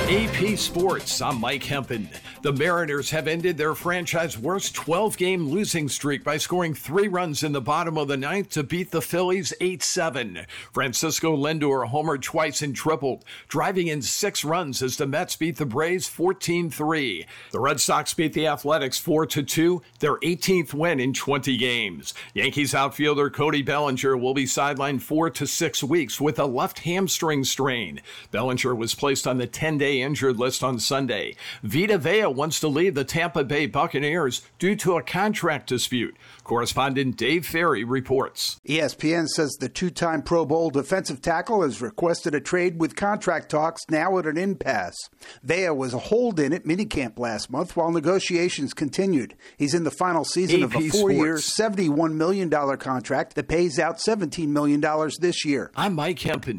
AP Sports, I'm Mike Hempen. The Mariners have ended their franchise worst 12-game losing streak by scoring 3 runs in the bottom of the ninth to beat the Phillies 8-7. Francisco Lindor homered twice and tripled, driving in 6 runs as the Mets beat the Braves 14-3. The Red Sox beat the Athletics 4-2, their 18th win in 20 games. Yankees outfielder Cody Bellinger will be sidelined 4 to 6 weeks with a left hamstring strain. Bellinger was placed on the 10-day injured list on Sunday. Vita Vea wants to leave the Tampa Bay Buccaneers due to a contract dispute. Correspondent Dave Ferry reports. ESPN says the 2-time Pro Bowl defensive tackle has requested a trade with contract talks now at an impasse. Vea was a hold-in at minicamp last month while negotiations continued. He's in the final season of a 4-year, $71 million contract that pays out $17 million this year. I'm Mike Hempen.